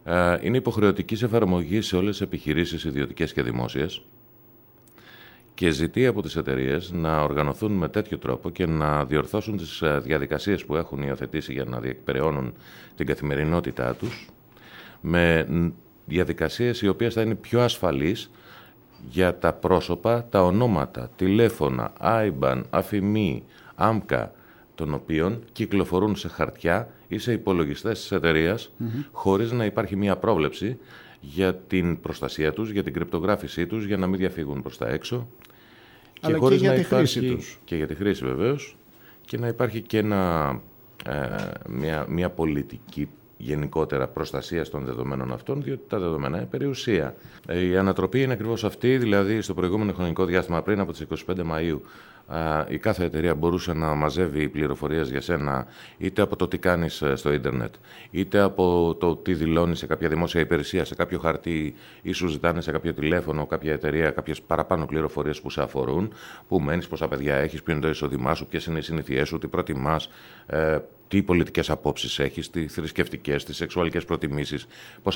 είναι υποχρεωτικής εφαρμογής σε όλες τις επιχειρήσεις ιδιωτικές και δημόσιες και ζητεί από τις εταιρείες να οργανωθούν με τέτοιο τρόπο και να διορθώσουν τις διαδικασίες που έχουν υιοθετήσει για να διεκπεραιώνουν την καθημερινότητά τους με διαδικασίες οι οποίες θα είναι πιο ασφαλείς για τα πρόσωπα, τα ονόματα, τηλέφωνα, IBAN, αφημί, άμκα, των οποίων κυκλοφορούν σε χαρτιά ή σε υπολογιστές της εταιρείας, χωρίς να υπάρχει μία πρόβλεψη για την προστασία τους, για την κρυπτογράφησή τους, για να μην διαφύγουν προς τα έξω. Αλλά και για τη χρήση τους. Και για τη χρήση βεβαίως. Και να υπάρχει και μια πολιτική γενικότερα προστασία των δεδομένων αυτών, διότι τα δεδομένα είναι περιουσία. Η ανατροπή είναι ακριβώς αυτή, δηλαδή στο προηγούμενο χρονικό διάστημα πριν από τις 25 Μαΐου η κάθε εταιρεία μπορούσε να μαζεύει πληροφορίες για σένα είτε από το τι κάνεις στο ίντερνετ, είτε από το τι δηλώνεις σε κάποια δημόσια υπηρεσία, σε κάποιο χαρτί ή σου ζητάνε σε κάποιο τηλέφωνο, κάποια εταιρεία, κάποιες παραπάνω πληροφορίες που σε αφορούν, που μένεις, πόσα παιδιά έχεις, ποιο είναι το εισόδημά σου, ποιες είναι οι συνήθειές σου, τι προτιμάς, τι πολιτικές απόψεις έχεις, τι θρησκευτικές, τι σεξουαλικές προτιμήσεις,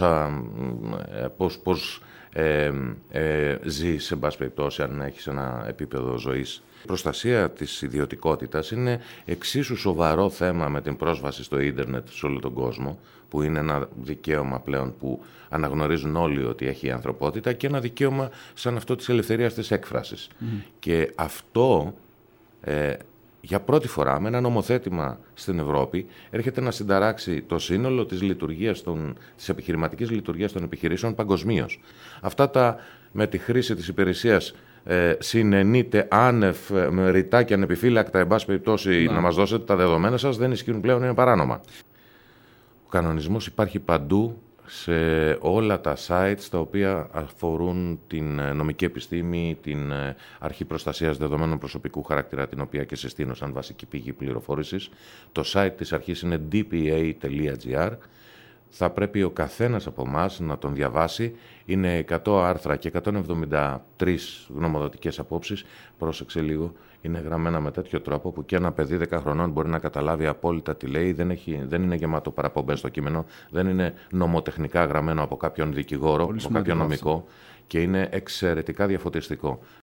πώς ζεις, σε πάση περιπτώσει, αν έχεις ένα επίπεδο ζωής. Η προστασία της ιδιωτικότητας είναι εξίσου σοβαρό θέμα με την πρόσβαση στο ίντερνετ σε όλο τον κόσμο, που είναι ένα δικαίωμα πλέον που αναγνωρίζουν όλοι ότι έχει η ανθρωπότητα και ένα δικαίωμα σαν αυτό της ελευθερίας της έκφρασης. Και αυτό για πρώτη φορά με ένα νομοθέτημα στην Ευρώπη έρχεται να συνταράξει το σύνολο της λειτουργίας της επιχειρηματικής λειτουργίας των επιχειρήσεων παγκοσμίως. Αυτά με τη χρήση της υπηρεσίας συνενείτε άνευ, με ρητά και ανεπιφύλακτα, εν πάση περιπτώσει, να μας δώσετε τα δεδομένα σας, δεν ισχύουν πλέον, είναι παράνομα. Ο κανονισμός υπάρχει παντού, σε όλα τα sites τα οποία αφορούν την νομική επιστήμη, την αρχή προστασίας δεδομένων προσωπικού χαρακτήρα, την οποία και συστήνω σαν βασική πηγή πληροφόρησης. Το site της αρχής είναι dpa.gr. Θα πρέπει ο καθένας από εμάς να τον διαβάσει. Είναι 100 άρθρα και 173 γνωμοδοτικές απόψεις. Πρόσεξε λίγο, είναι γραμμένα με τέτοιο τρόπο που και ένα παιδί 10 χρονών μπορεί να καταλάβει απόλυτα τι λέει. Δεν είναι γεμάτο παραπομπές στο κείμενο, δεν είναι νομοτεχνικά γραμμένο από κάποιον δικηγόρο, από κάποιον νομικό και είναι εξαιρετικά διαφωτιστικό.